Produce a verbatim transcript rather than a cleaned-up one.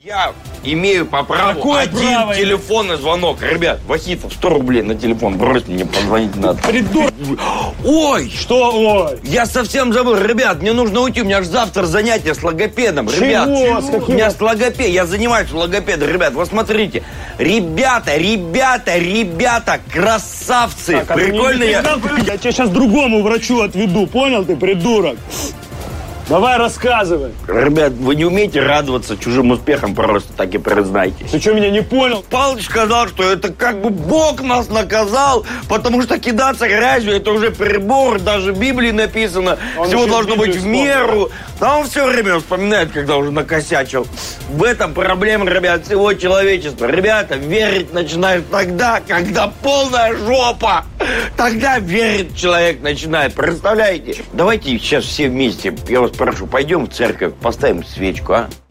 Я имею по праву Какое один право телефонный звонок. Ребят, Вахитов, сто рублей на телефон. Брось, мне позвонить надо. Придурок. Ой! Что ой? Я совсем забыл. Ребят, мне нужно уйти. У меня же завтра занятие с логопедом. Чего? Ребят, С каким? у меня с логопед. Я занимаюсь логопедом. Ребят, вот смотрите. Ребята, ребята, ребята, красавцы. Так, а Прикольно ты не я... передал? Я тебя сейчас другому врачу отведу. Понял ты, придурок? Давай рассказывай. Ребят, вы не умеете радоваться чужим успехам, просто так и признайтесь. Ты что, меня не понял? Палыч сказал, что это как бы Бог нас наказал, потому что кидаться грязью это уже перебор, даже в Библии написано, Он всего еще должно Библию быть в вспомнил. меру. Да он все время вспоминает, когда уже накосячил. В этом проблема, ребят, всего человечества. Ребята, верить начинают тогда, когда полная жопа. Тогда верит человек начинает. Представляете? Давайте сейчас все вместе, я вас прошу, пойдем в церковь, поставим свечку, а?